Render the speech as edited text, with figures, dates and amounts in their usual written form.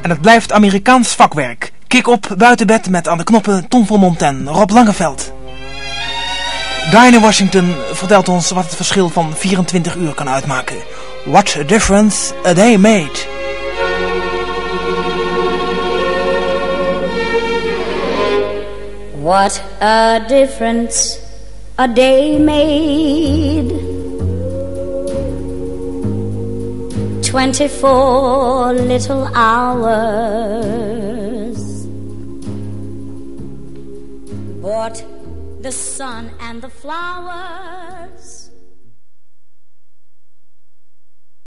En het blijft Amerikaans vakwerk. Kick-op buiten bed met aan de knoppen Tom van Monten, Rob Langeveld. Diana Washington vertelt ons wat het verschil van 24 uur kan uitmaken. What a difference a day made. What a difference a day made. 24 little hours brought the sun and the flowers